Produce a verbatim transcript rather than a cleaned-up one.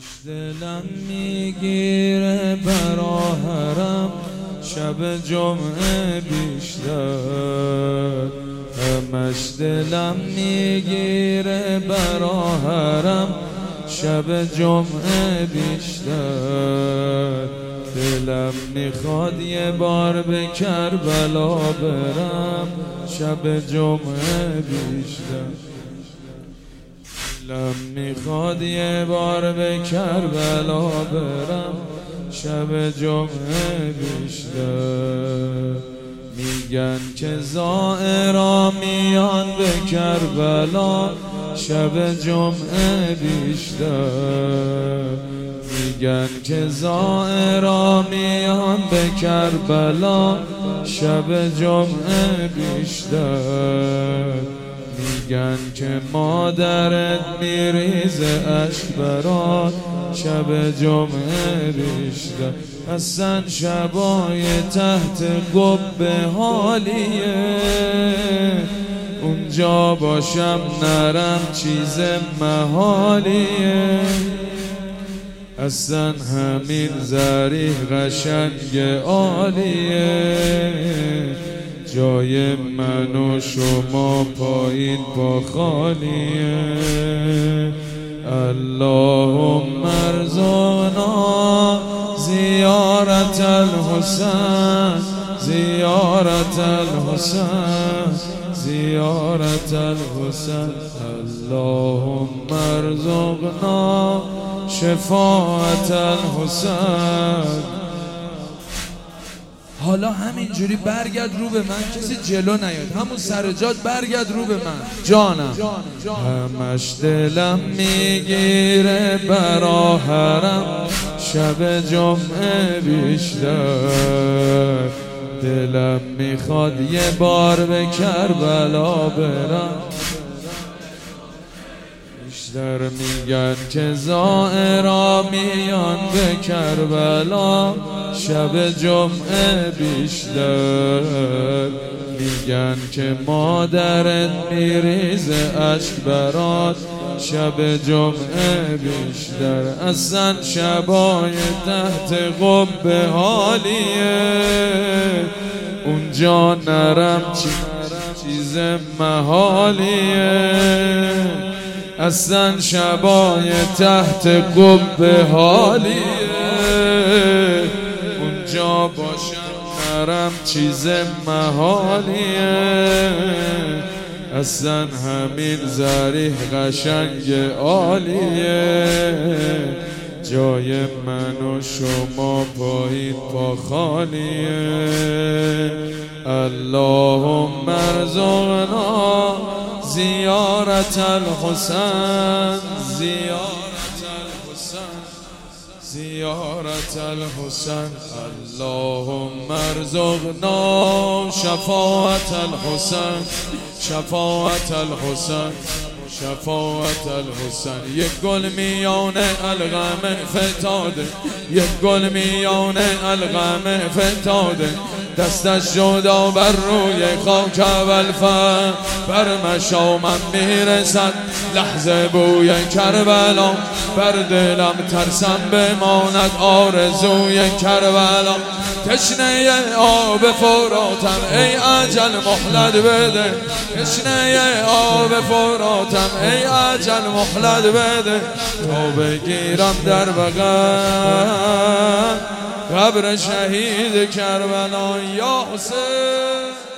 همش دلم میگیره برا حرم شب جمعه بیشتر، همش دلم میگیره برا حرم شب جمعه بیشتر. دلم میخواد یه بار به کربلا برم شب جمعه بیشتر. دلم میخواد یه بار به کربلا برم شب جمعه بیشتر. میگن که زائرا میان به کربلا شب جمعه بیشتر. میگن که زائرا میان به کربلا شب جمعه بیشتر. میگن که مادرت میریزه اشک برات شب جمعه بیشتر. اصلا شبای تحت قبه حالیه، اونجا باشم نرم چیز محالیه. اصلا همین ذریح قشنگ عالیه، جای من و شما پایین با خالیه. اللهم ارزقنا زیارت الحسین، زیارت الحسین، زیارت الحسین. اللهم ارزقنا شفاعت الحسین. حالا همینجوری برگرد رو به من، کسی جلو نیاد، همون سر جات برگرد رو به من جانم. همش دلم میگیره برا حرم شب جمعه بیشتر. دلم میخواد یه بار به کربلا برم بیشتر. میگن که زائرا میان به کربلا شب جمعه بیشتر. میگن که مادرت میریزه اشک برات شب جمعه بیشتر. اصلا شبای تحت قبه حالیه، اونجا نرم چیز محالیه. اصلا شبای تحت قبه حالیه، اونجا باشم نرم چیز محالیه. اصلا همین ذریح قشنگ عالیه، جای من و شما پایین پا خالیه. اللهم ارزقنا زیارت الحسین، زیارت الحسین، زیارت الحسین. اللهم ارزقنا شفاعت الحسین، شفاعت الحسین، شفاعت الحسین. یک گل میان الغم فتاده، یک گل میان الغم فتاده. دستش جدا بر روی خاک اول فر بر مشامم میرسد لحظه بوی کربلا. بر دلم ترسم بماند آرزوی کربلا. تشنه آب فراتم ای اجل مهلت بده، تشنه آب فراتم ای اجل مهلت بده. تا بگیرم در بغل قبر شهید کربلا یا حسین.